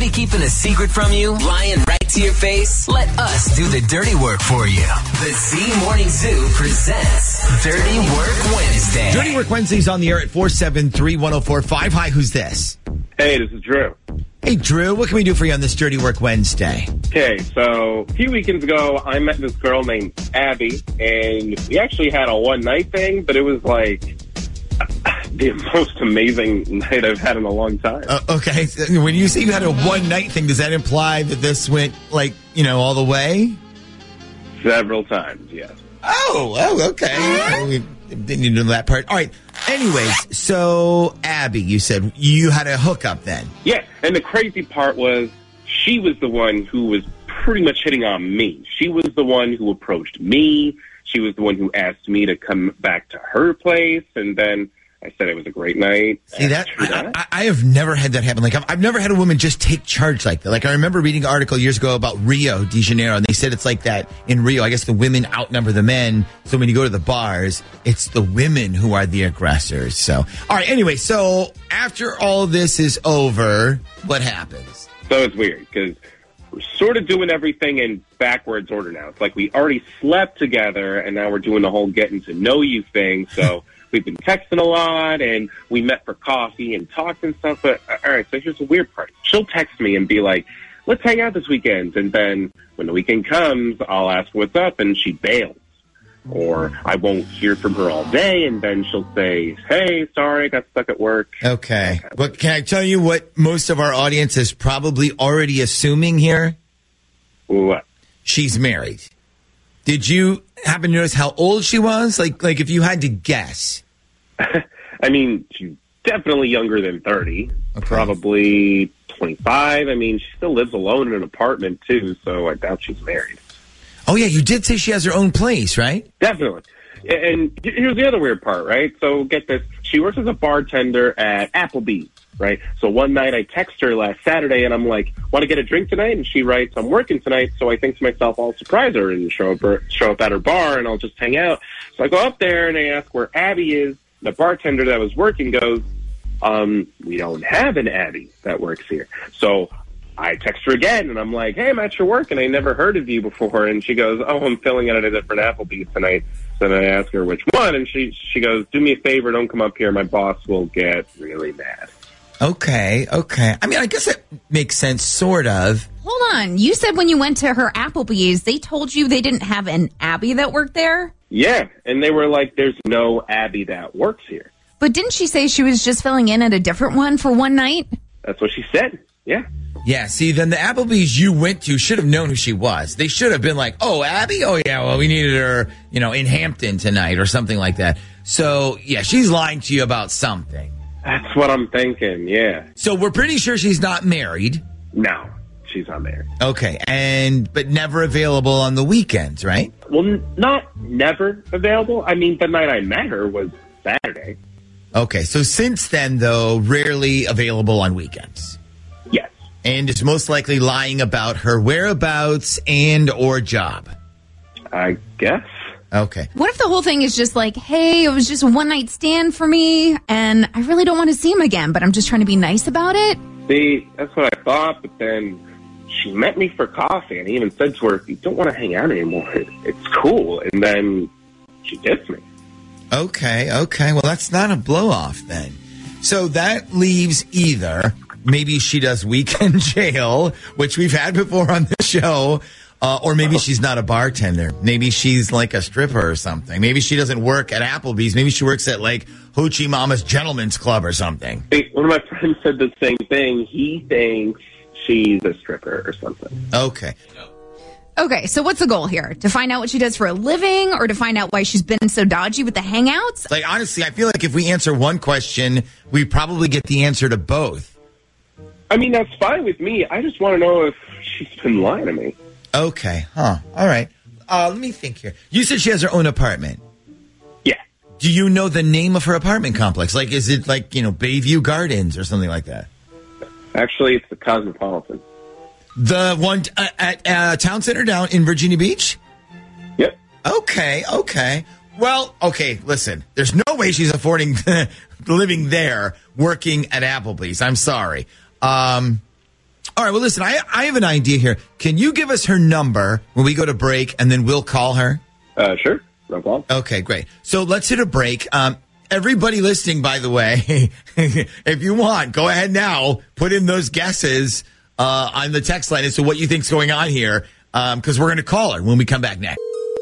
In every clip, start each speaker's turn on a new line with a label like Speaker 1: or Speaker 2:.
Speaker 1: Be keeping a secret from you, lying right to your face? Let us do the dirty work for you. The Z Morning Zoo presents Dirty Work Wednesday.
Speaker 2: Dirty Work Wednesday's on the air at 473-1045. Hi, who's this?
Speaker 3: Hey, this is Drew.
Speaker 2: Hey, Drew, what can we do for you on this Dirty Work Wednesday?
Speaker 3: Okay, so a few weekends ago, I met this girl named Abby, and we actually had a one-night thing, but it was like the most amazing night I've had in a long time.
Speaker 2: Okay, when you say you had a one-night thing, does that imply that this went, all the way?
Speaker 3: Several times, yes.
Speaker 2: Oh, okay. We didn't even know that part. All right. Anyways, so Abby, you said you had a hookup then.
Speaker 3: Yeah, and the crazy part was she was the one who was pretty much hitting on me. She was the one who approached me. She was the one who asked me to come back to her place, and then I said it was a great night.
Speaker 2: See that? I have never had that happen. Like I've never had a woman just take charge like that. Like I remember reading an article years ago about Rio de Janeiro, and they said it's like that in Rio. I guess the women outnumber the men. So when you go to the bars, it's the women who are the aggressors. So, all right. Anyway, so after all this is over, what happens?
Speaker 3: So it's weird because we're sort of doing everything in backwards order now. It's like we already slept together, and now we're doing the whole getting to know you thing. So we've been texting a lot, and we met for coffee and talked and stuff. But, all right, so here's the weird part. She'll text me and be like, let's hang out this weekend. And then when the weekend comes, I'll ask what's up, and she bails. Or I won't hear from her all day, and then she'll say, hey, sorry, I got stuck at work.
Speaker 2: Okay. But can I tell you what most of our audience is probably already assuming here?
Speaker 3: What?
Speaker 2: She's married. Did you happen to notice how old she was? Like if you had to guess.
Speaker 3: I mean, she's definitely younger than 30. Okay. Probably 25. I mean, she still lives alone in an apartment, too, so I doubt she's married.
Speaker 2: Oh, yeah, you did say she has her own place, right?
Speaker 3: Definitely. And here's the other weird part, right? So get this. She works as a bartender at Applebee's, right? So one night I text her last Saturday, and I'm like, want to get a drink tonight? And she writes, I'm working tonight. So I think to myself, I'll surprise her and show up at her bar, and I'll just hang out. So I go up there, and I ask where Abby is. The bartender that was working goes, we don't have an Abby that works here. So I text her again, and I'm like, hey, I'm at your work, and I never heard of you before. And she goes, oh, I'm filling in at a different Applebee's tonight. So then I ask her which one, and she goes, do me a favor, don't come up here. My boss will get really mad.
Speaker 2: Okay. I mean, I guess that makes sense, sort of.
Speaker 4: Hold on. You said when you went to her Applebee's, they told you they didn't have an Abby that worked there?
Speaker 3: Yeah, and they were like, there's no Abby that works here.
Speaker 4: But didn't she say she was just filling in at a different one for one night?
Speaker 3: That's what she said, yeah.
Speaker 2: Yeah, see, then the Applebee's you went to should have known who she was. They should have been like, oh, Abby? Oh, yeah, well, we needed her, in Hampton tonight or something like that. So, yeah, she's lying to you about something.
Speaker 3: That's what I'm thinking, yeah.
Speaker 2: So we're pretty sure she's not married.
Speaker 3: No, she's not married.
Speaker 2: Okay, but never available on the weekends, right?
Speaker 3: Well, not never available. I mean, the night I met her was Saturday.
Speaker 2: Okay, so since then, though, rarely available on weekends.
Speaker 3: Yes.
Speaker 2: And is most likely lying about her whereabouts and or job.
Speaker 3: I guess.
Speaker 2: Okay.
Speaker 4: What if the whole thing is just like, hey, it was just a one-night stand for me, and I really don't want to see him again, but I'm just trying to be nice about it?
Speaker 3: See, that's what I thought, but then she met me for coffee, and I even said to her, if you don't want to hang out anymore, it's cool. And then she dissed me.
Speaker 2: Okay. Well, that's not a blow-off then. So that leaves either maybe she does weekend jail, which we've had before on the show, or maybe she's not a bartender. Maybe she's like a stripper or something. Maybe she doesn't work at Applebee's. Maybe she works at like Hoochie Mama's Gentleman's Club or something.
Speaker 3: One of my friends said the same thing. He thinks she's a stripper or something.
Speaker 4: Okay, so what's the goal here? To find out what she does for a living, or to find out why she's been so dodgy with the hangouts?
Speaker 2: Like, honestly, I feel like if we answer one question, we probably get the answer to both.
Speaker 3: I mean, that's fine with me. I just want to know if she's been lying to me.
Speaker 2: Okay. All right. Let me think here. You said she has her own apartment.
Speaker 3: Yeah.
Speaker 2: Do you know the name of her apartment complex? Like, is it like, Bayview Gardens or something like that?
Speaker 3: Actually, it's the Cosmopolitan.
Speaker 2: The one at Town Center down in Virginia Beach?
Speaker 3: Yep.
Speaker 2: Okay. Well, okay, listen. There's no way she's affording living there, working at Applebee's. I'm sorry. All right, well, listen, I have an idea here. Can you give us her number when we go to break, and then we'll call her?
Speaker 3: Sure. No problem.
Speaker 2: Okay, great. So let's hit a break. Everybody listening, by the way, if you want, go ahead now. Put in those guesses on the text line as to what you think's going on here, because we're going to call her when we come back next.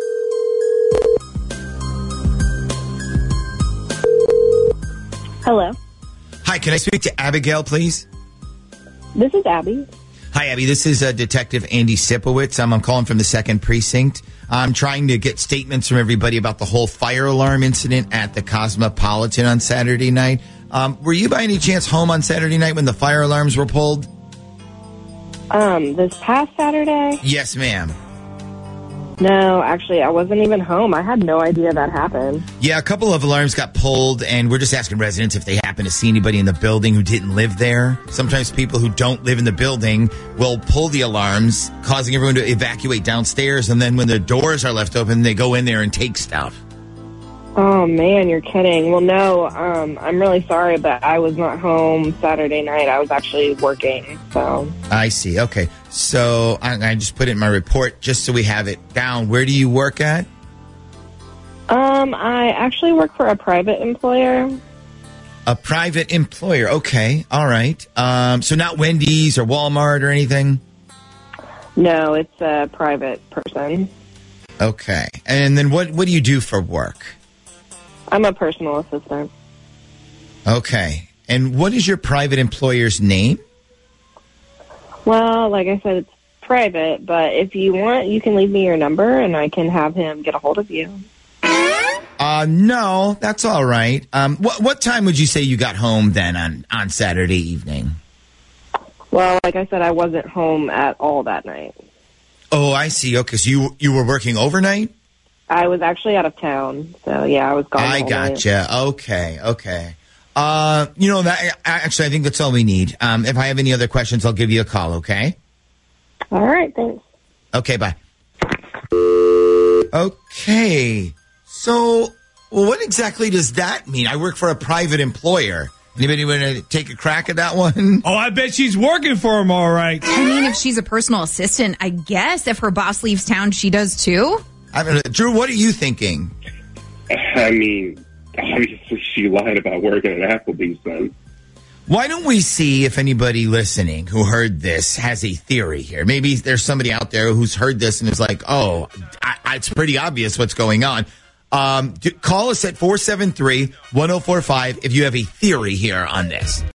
Speaker 5: Hello.
Speaker 2: Hi, can I speak to Abigail, please?
Speaker 5: This is Abby.
Speaker 2: Hi, Abby. This is Detective Andy Sipowicz. I'm calling from the 2nd Precinct. I'm trying to get statements from everybody about the whole fire alarm incident at the Cosmopolitan on Saturday night. Were you by any chance home on Saturday night when the fire alarms were pulled?
Speaker 5: This past Saturday?
Speaker 2: Yes, ma'am.
Speaker 5: No, actually, I wasn't even home. I had no idea that happened.
Speaker 2: Yeah, a couple of alarms got pulled, and we're just asking residents if they happen to see anybody in the building who didn't live there. Sometimes people who don't live in the building will pull the alarms, causing everyone to evacuate downstairs, and then when the doors are left open, they go in there and take stuff.
Speaker 5: Oh, man, you're kidding. Well, no, I'm really sorry, but I was not home Saturday night. I was actually working, so.
Speaker 2: I see. Okay. So I just put it in my report just so we have it down. Where do you work at?
Speaker 5: I actually work for a private employer.
Speaker 2: A private employer. Okay. All right. So not Wendy's or Walmart or anything?
Speaker 5: No, it's a private person.
Speaker 2: Okay. And then what do you do for work?
Speaker 5: I'm a personal assistant.
Speaker 2: Okay. And what is your private employer's name?
Speaker 5: Well, like I said, it's private, but if you want, you can leave me your number and I can have him get a hold of you.
Speaker 2: No, that's all right. What time would you say you got home then on Saturday evening?
Speaker 5: Well, like I said, I wasn't home at all that night.
Speaker 2: Oh, I see. Okay, so you were working overnight?
Speaker 5: I was actually out of town, so yeah, I was gone.
Speaker 2: I gotcha. Okay. That actually, I think that's all we need. If I have any other questions, I'll give you a call. Okay.
Speaker 5: All right. Thanks.
Speaker 2: Okay. Bye. Okay. So, what exactly does that mean? I work for a private employer. Anybody want to take a crack at that one?
Speaker 6: Oh, I bet she's working for him, all right.
Speaker 4: I mean, if she's a personal assistant, I guess if her boss leaves town, she does too.
Speaker 2: I mean, Drew, what are you thinking?
Speaker 3: I mean, obviously she lied about working at Applebee's then.
Speaker 2: Why don't we see if anybody listening who heard this has a theory here? Maybe there's somebody out there who's heard this and is like, oh, it's pretty obvious what's going on. Call us at 473-1045 if you have a theory here on this.